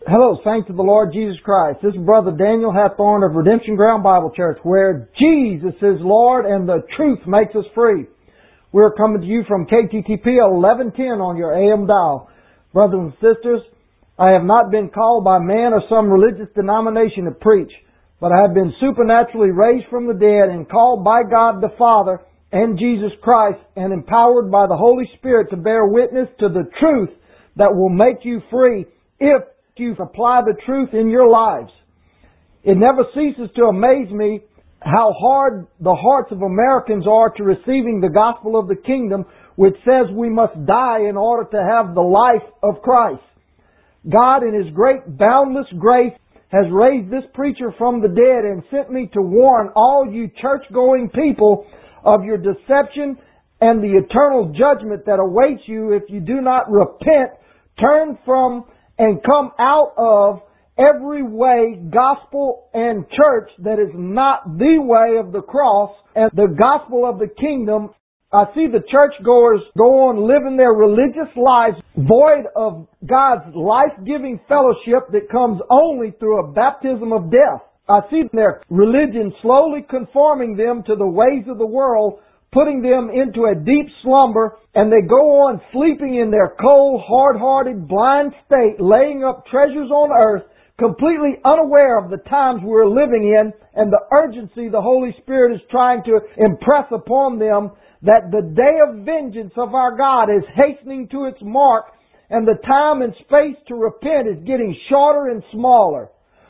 Hello, saints of the Lord Jesus Christ. This is Brother Daniel Hathorn of Redemption Ground Bible Church, where Jesus is Lord and the truth makes us free. We're coming to you from KTTP 1110 on your AM dial. Brothers and sisters, I have not been called by man or some religious denomination to preach, but I have been supernaturally raised from the dead and called by God the Father and Jesus Christ and empowered by the Holy Spirit to bear witness to the truth that will make you free if you apply the truth in your lives. It never ceases to amaze me how hard the hearts of Americans are to receiving the gospel of the kingdom, which says we must die in order to have the life of Christ. God, in His great boundless grace, has raised this preacher from the dead and sent me to warn all you church-going people of your deception and the eternal judgment that awaits you if you do not repent, turn from, and come out of every way, gospel, and church that is not the way of the cross and the gospel of the kingdom. I see the churchgoers go on living their religious lives void of God's life-giving fellowship that comes only through a baptism of death. I see their religion slowly conforming them to the ways of the world, putting them into a deep slumber, and they go on sleeping in their cold, hard-hearted, blind state, laying up treasures on earth, completely unaware of the times we're living in and the urgency the Holy Spirit is trying to impress upon them, that the day of vengeance of our God is hastening to its mark, and the time and space to repent is getting shorter and smaller.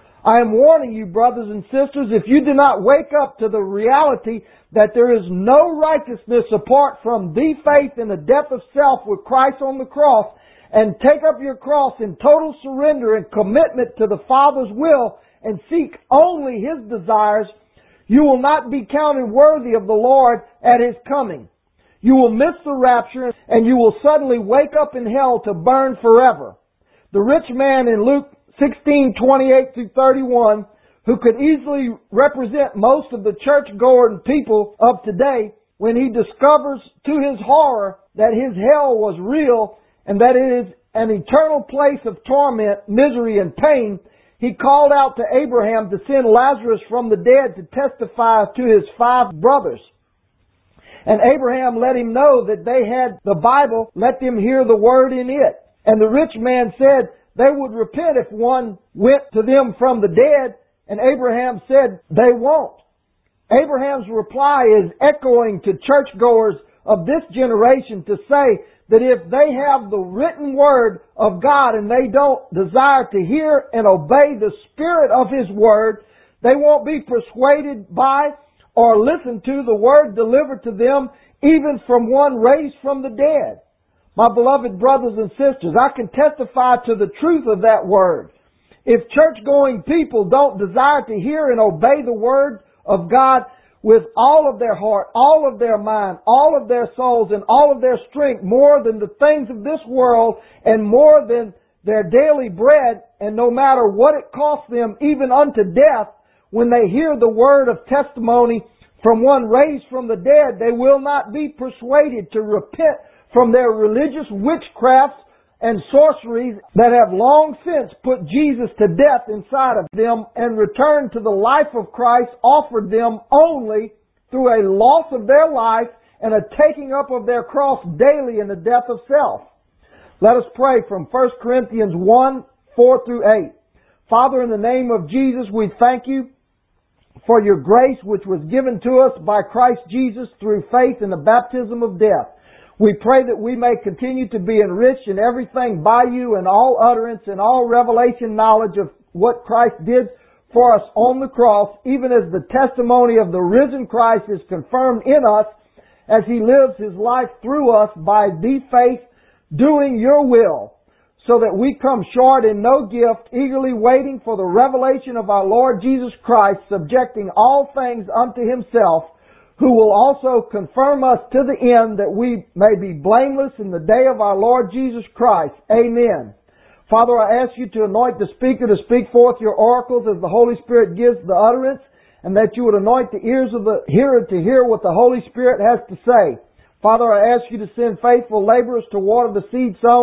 I am warning you, brothers and sisters, if you do not wake up to the reality that there is no righteousness apart from the faith in the death of self with Christ on the cross, and take up your cross in total surrender and commitment to the Father's will and seek only His desires, you will not be counted worthy of the Lord at His coming. You will miss the rapture, and you will suddenly wake up in hell to burn forever. The rich man in Luke 16:28-31, who could easily represent most of the church-going people of today, when he discovers to his horror that his hell was real and that it is an eternal place of torment, misery, and pain, he called out to Abraham to send Lazarus from the dead to testify to his 5 brothers. And Abraham let him know that they had the Bible, let them hear the word in it. And the rich man said they would repent if one went to them from the dead, and Abraham said they won't. Abraham's reply is echoing to churchgoers of this generation to say that if they have the written word of God and they don't desire to hear and obey the spirit of His word, they won't be persuaded by or listen to the word delivered to them, even from one raised from the dead. My beloved brothers and sisters, I can testify to the truth of that word. If church-going people don't desire to hear and obey the word of God with all of their heart, all of their mind, all of their souls, and all of their strength, more than the things of this world and more than their daily bread, and no matter what it costs them, even unto death, when they hear the word of testimony from one raised from the dead, they will not be persuaded to repent from their religious witchcrafts and sorceries that have long since put Jesus to death inside of them and returned to the life of Christ offered them only through a loss of their life and a taking up of their cross daily in the death of self. Let us pray from 1 Corinthians 1:4-8. Father, in the name of Jesus, we thank you for your grace which was given to us by Christ Jesus through faith in the baptism of death. We pray that we may continue to be enriched in everything by you and all utterance and all revelation knowledge of what Christ did for us on the cross, even as the testimony of the risen Christ is confirmed in us as He lives His life through us by the faith doing your will, so that we come short in no gift, eagerly waiting for the revelation of our Lord Jesus Christ, subjecting all things unto Himself, who will also confirm us to the end that we may be blameless in the day of our Lord Jesus Christ. Amen. Father, I ask you to anoint the speaker to speak forth your oracles as the Holy Spirit gives the utterance, and that you would anoint the ears of the hearer to hear what the Holy Spirit has to say. Father, I ask you to send faithful laborers to water the seed sown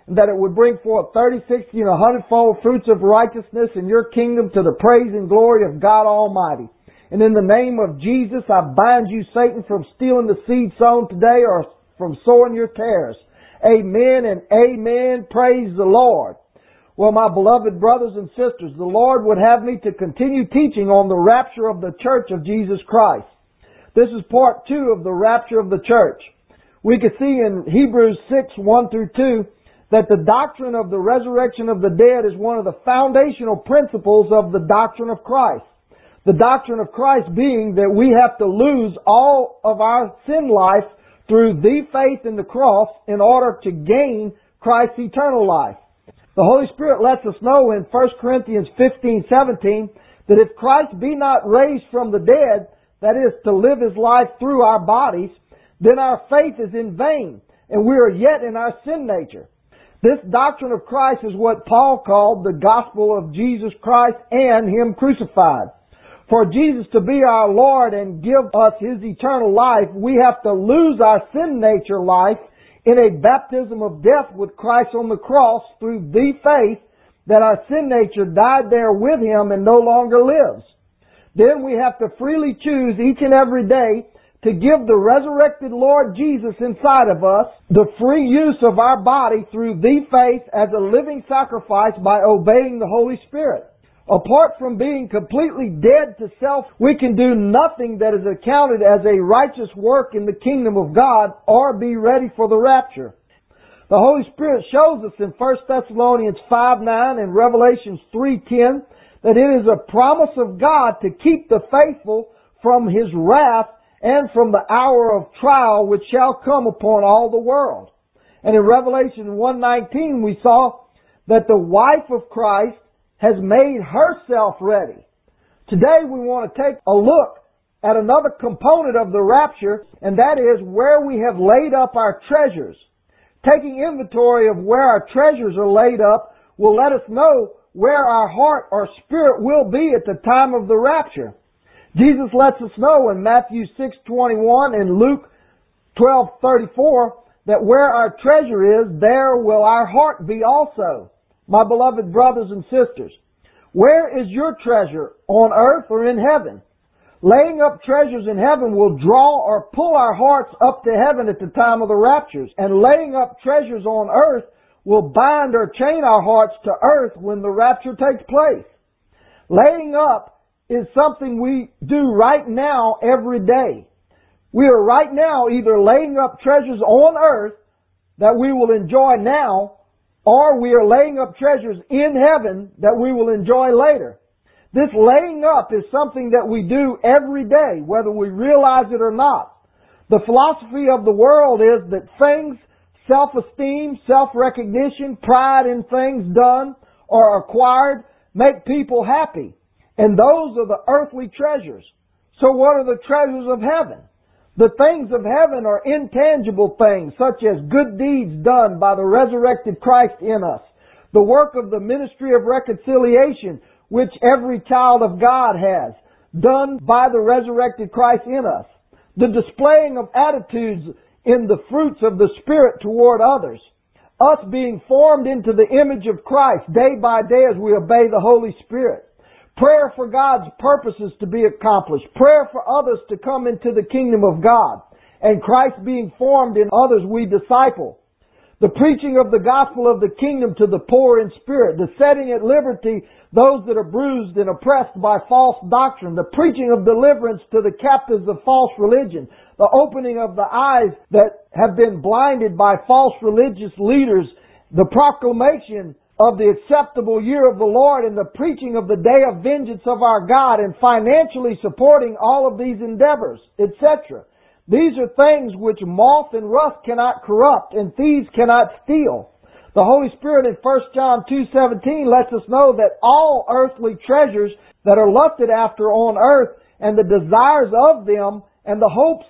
and that it would bring forth 30, 60, and 100-fold fruits of righteousness in your kingdom to the praise and glory of God Almighty. And in the name of Jesus, I bind you, Satan, from stealing the seed sown today or from sowing your tares. Amen and amen. Praise the Lord. Well, my beloved brothers and sisters, the Lord would have me to continue teaching on the rapture of the church of Jesus Christ. This is part 2 of the rapture of the church. We can see in Hebrews 6, 1 through 2, that the doctrine of the resurrection of the dead is one of the foundational principles of the doctrine of Christ. The doctrine of Christ being that we have to lose all of our sin life through the faith in the cross in order to gain Christ's eternal life. The Holy Spirit lets us know in 1 Corinthians 15, 17, that if Christ be not raised from the dead, that is, to live His life through our bodies, then our faith is in vain, and we are yet in our sin nature. This doctrine of Christ is what Paul called the gospel of Jesus Christ and Him crucified. For Jesus to be our Lord and give us His eternal life, we have to lose our sin nature life in a baptism of death with Christ on the cross through the faith that our sin nature died there with Him and no longer lives. Then we have to freely choose each and every day to give the resurrected Lord Jesus inside of us the free use of our body through the faith as a living sacrifice by obeying the Holy Spirit. Apart from being completely dead to self, we can do nothing that is accounted as a righteous work in the kingdom of God or be ready for the rapture. The Holy Spirit shows us in 1 Thessalonians 5:9 and Revelation 3:10 that it is a promise of God to keep the faithful from His wrath and from the hour of trial which shall come upon all the world. And in Revelation 1:19 we saw that the wife of Christ has made herself ready. Today we want to take a look at another component of the rapture, and that is where we have laid up our treasures. Taking inventory of where our treasures are laid up will let us know where our heart or spirit will be at the time of the rapture. Jesus lets us know in Matthew 6:21 and Luke 12:34 that where our treasure is, there will our heart be also. My beloved brothers and sisters, where is your treasure, on earth or in heaven? Laying up treasures in heaven will draw or pull our hearts up to heaven at the time of the raptures, and laying up treasures on earth will bind or chain our hearts to earth when the rapture takes place. Laying up is something we do right now every day. We are right now either laying up treasures on earth that we will enjoy now, or we are laying up treasures in heaven that we will enjoy later. This laying up is something that we do every day, whether we realize it or not. The philosophy of the world is that things, self-esteem, self-recognition, pride in things done or acquired make people happy. And those are the earthly treasures. So what are the treasures of heaven? The things of heaven are intangible things, such as good deeds done by the resurrected Christ in us. The work of the ministry of reconciliation, which every child of God has, done by the resurrected Christ in us. The displaying of attitudes in the fruits of the Spirit toward others. Us being formed into the image of Christ day by day as we obey the Holy Spirit. Prayer for God's purposes to be accomplished. Prayer for others to come into the kingdom of God. And Christ being formed in others we disciple. The preaching of the gospel of the kingdom to the poor in spirit. The setting at liberty those that are bruised and oppressed by false doctrine. The preaching of deliverance to the captives of false religion. The opening of the eyes that have been blinded by false religious leaders. The proclamation of the acceptable year of the Lord and the preaching of the day of vengeance of our God, and financially supporting all of these endeavors, etc. These are things which moth and rust cannot corrupt and thieves cannot steal. The Holy Spirit in 1 John 2:17 lets us know that all earthly treasures that are lusted after on earth and the desires of them and the hopes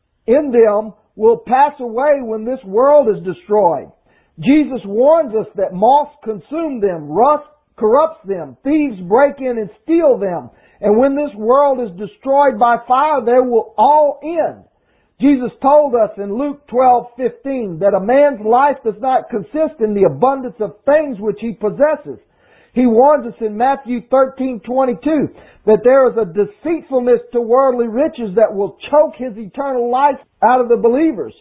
in them will pass away when this world is destroyed. Jesus warns us that moths consume them, rust corrupts them, thieves break in and steal them, and when this world is destroyed by fire, they will all end. Jesus told us in Luke 12:15 that a man's life does not consist in the abundance of things which he possesses. He warns us in Matthew 13:22 that there is a deceitfulness to worldly riches that will choke his eternal life out of the believers.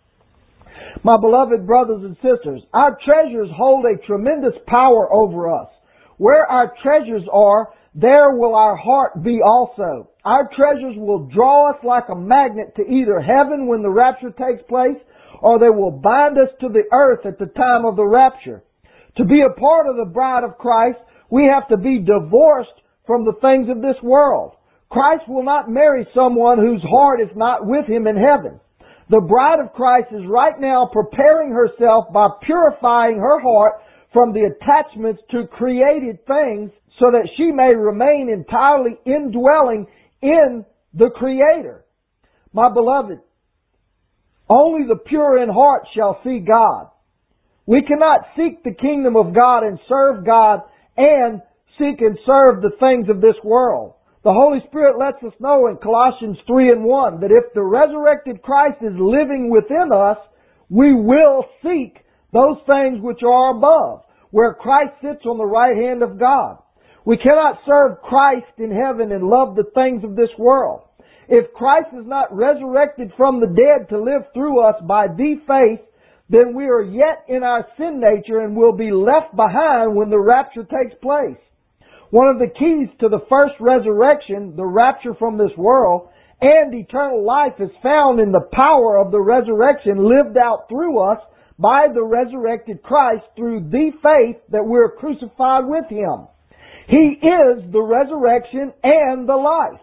My beloved brothers and sisters, our treasures hold a tremendous power over us. Where our treasures are, there will our heart be also. Our treasures will draw us like a magnet to either heaven when the rapture takes place, or they will bind us to the earth at the time of the rapture. To be a part of the bride of Christ, we have to be divorced from the things of this world. Christ will not marry someone whose heart is not with Him in heaven. The bride of Christ is right now preparing herself by purifying her heart from the attachments to created things so that she may remain entirely indwelling in the Creator. My beloved, only the pure in heart shall see God. We cannot seek the kingdom of God and serve God and seek and serve the things of this world. The Holy Spirit lets us know in Colossians 3:1 that if the resurrected Christ is living within us, we will seek those things which are above, where Christ sits on the right hand of God. We cannot serve Christ in heaven and love the things of this world. If Christ is not resurrected from the dead to live through us by the faith, then we are yet in our sin nature and will be left behind when the rapture takes place. One of the keys to the first resurrection, the rapture from this world, and eternal life is found in the power of the resurrection lived out through us by the resurrected Christ through the faith that we're crucified with Him. He is the resurrection and the life.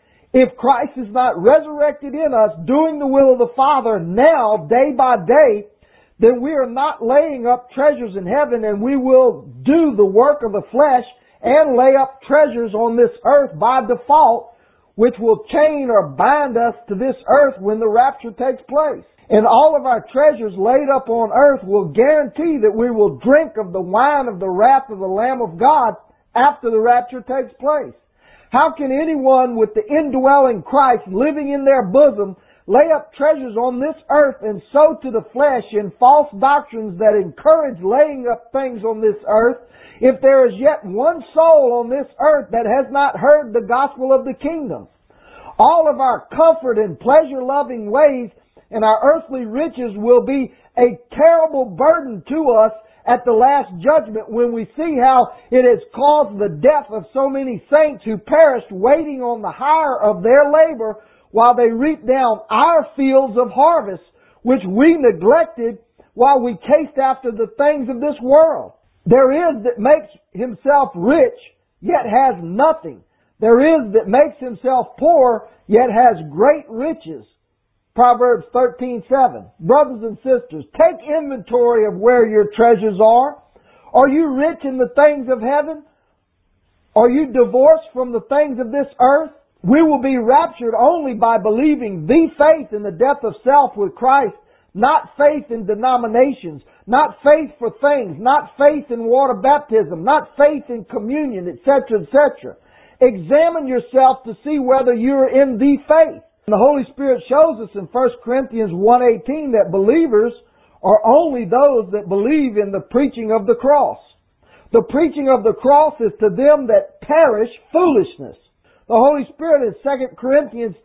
If Christ is not resurrected in us, doing the will of the Father now, day by day, then we are not laying up treasures in heaven, and we will do the work of the flesh and lay up treasures on this earth by default, which will chain or bind us to this earth when the rapture takes place. And all of our treasures laid up on earth will guarantee that we will drink of the wine of the wrath of the Lamb of God after the rapture takes place. How can anyone with the indwelling Christ living in their bosom lay up treasures on this earth and sow to the flesh in false doctrines that encourage laying up things on this earth, if there is yet one soul on this earth that has not heard the gospel of the kingdom? All of our comfort and pleasure-loving ways and our earthly riches will be a terrible burden to us at the last judgment when we see how it has caused the death of so many saints who perished waiting on the hire of their labor while they reap down our fields of harvest, which we neglected while we chased after the things of this world. There is that makes himself rich, yet has nothing. There is that makes himself poor, yet has great riches. Proverbs 13:7. Brothers and sisters, take inventory of where your treasures are. Are you rich in the things of heaven? Are you divorced from the things of this earth? We will be raptured only by believing the faith in the death of self with Christ, not faith in denominations, not faith for things, not faith in water baptism, not faith in communion, etc., etc. Examine yourself to see whether you're in the faith. And the Holy Spirit shows us in 1 Corinthians 1:18 that believers are only those that believe in the preaching of the cross. The preaching of the cross is to them that perish foolishness. The Holy Spirit in 2 Corinthians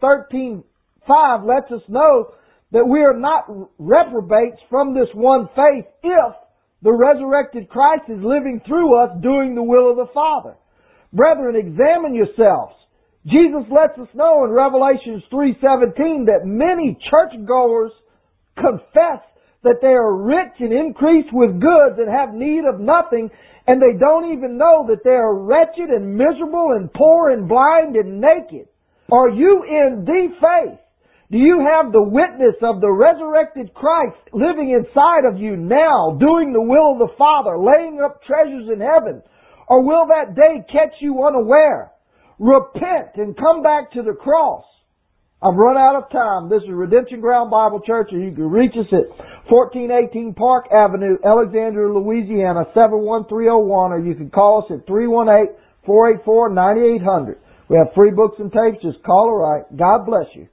13:5 lets us know that we are not reprobates from this one faith if the resurrected Christ is living through us doing the will of the Father. Brethren, examine yourselves. Jesus lets us know in Revelation 3:17 that many churchgoers confess that they are rich and increased with goods and have need of nothing, and they don't even know that they are wretched and miserable and poor and blind and naked. Are you in the faith? Do you have the witness of the resurrected Christ living inside of you now, doing the will of the Father, laying up treasures in heaven? Or will that day catch you unaware? Repent and come back to the cross. I've run out of time. This is Redemption Ground Bible Church, and you can reach us at 1418 Park Avenue, Alexandria, Louisiana, 71301, or you can call us at 318-484-9800. We have free books and tapes. Just call or write. God bless you.